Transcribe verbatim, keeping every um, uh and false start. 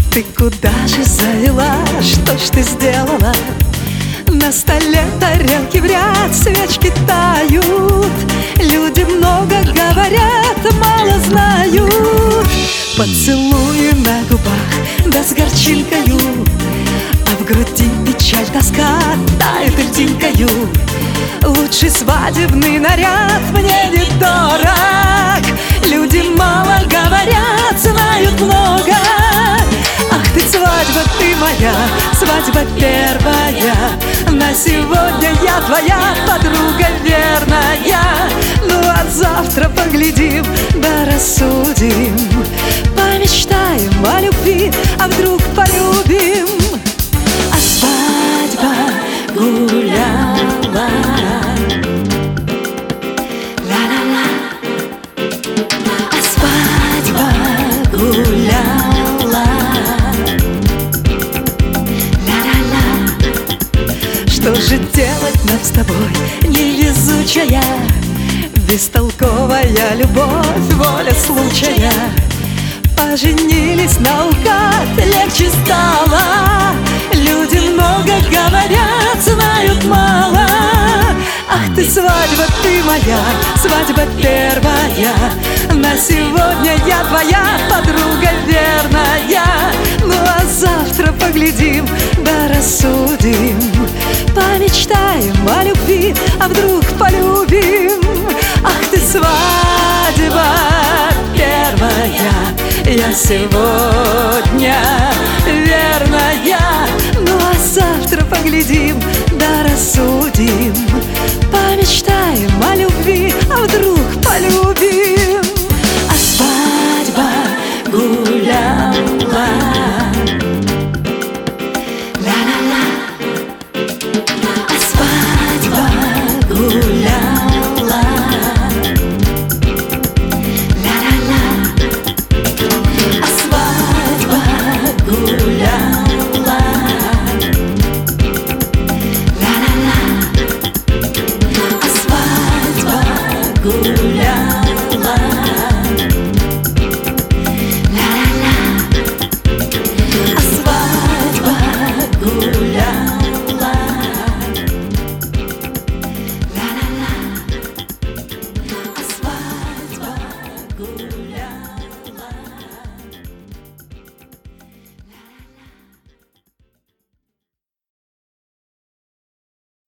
Ты куда же завела, что ж ты сделала? На столе тарелки в ряд, свечки тают. Люди много говорят, мало знают. Поцелуи на губах, да с горчинкою, а в груди печаль, тоска тает льдинкою. Лучший свадебный наряд мне не дорог. Люди мало говорят, знают много. Ах ты, свадьба, ты моя, свадьба первая. На сегодня я твоя подруга верная. Ну а завтра поглядим, да рассудим. Помечтаем о любви, а вдруг полюбим. А свадьба гуляла, ла-ла-ла. А свадьба гуляла, ла-ла-ла. Что же делать нам с тобой, невезучая? Бестолковая любовь, воля случая. Поженились наугад, легче стало. Люди много говорят, знают мало. Ах ты, свадьба, ты моя, свадьба первая. На сегодня я твоя подруга верная. Ну а завтра поглядим, да рассудим. Помечтаем о любви, а вдруг полюбим. Ах ты, свадьба первая. Я сегодня верная. Ну а завтра поглядим, да рассудим. Помечтаем о любви, а вдруг полюбим. А свадьба гуляла, ла-ла-ла. А свадьба гуляла, ла-ла-ла. А свадьба гуляла, ла-ла-ла. А свадьба гуляла, ла-ла-ла. А свадьба гуляла, ла-ла-ла. А свадьба гуляла.